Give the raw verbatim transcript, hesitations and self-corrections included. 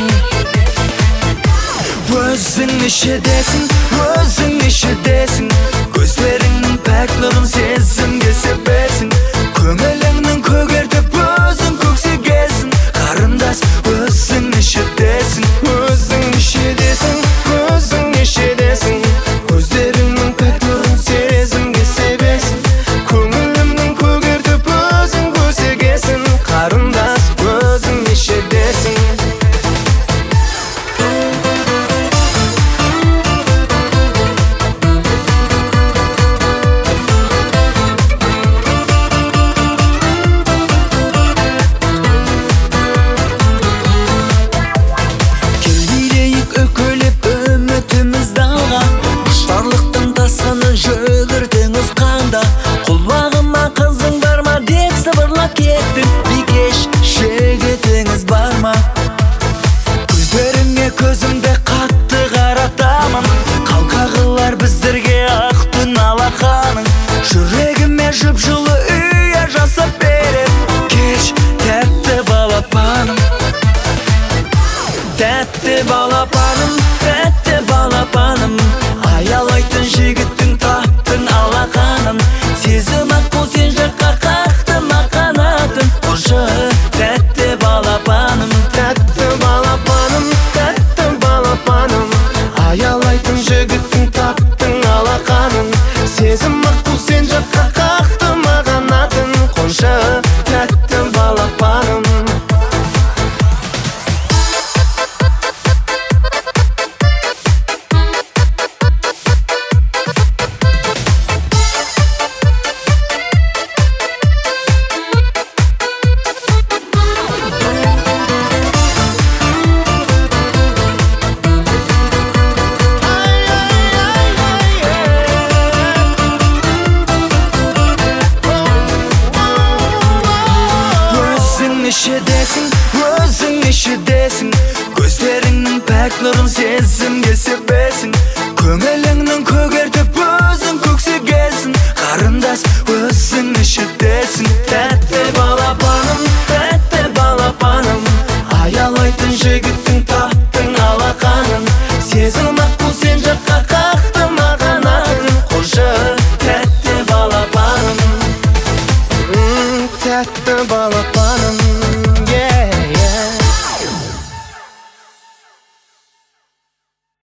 Özün işedesin, özün işedesin. Gözlerinin pek nurun sezimge sebesin. Köngülüңнің көгертіп өзің көксегесін. Қарындас, өзің işedesin, özün işedesin, özün işedesin. Gözlerinin pek nurun sezimge sebesin. Köngülüңнің көгертіп өзің көксегесін. Қарындас, өзің işedesin. Көзімді қатты қаратамын. Қалқағылар біздерге ақ түн алақаның. Жүрегіме жып жылы үйе жасап берем. Кеш тәтті балапаным, тәтті балапаным, тәтті балапаным. Аялайтын жігіттің таптың алақанын. Сезім аққу сен жаққа қақтым ақанатын. Қошы тәтті балапаным, тәтті балапаным, тәтті балапаным. Аялайтын жігіттің таптың алақанын. Сезім аққу сен жаққа қақтым ақанатын. Қоншы тәтті балапаным. İşedesin, özün işedesin. Gözlerinin pek nurun sezimge sebesin. Köngülüңнің көгертіп өзің көксегесін. Қарындас, өз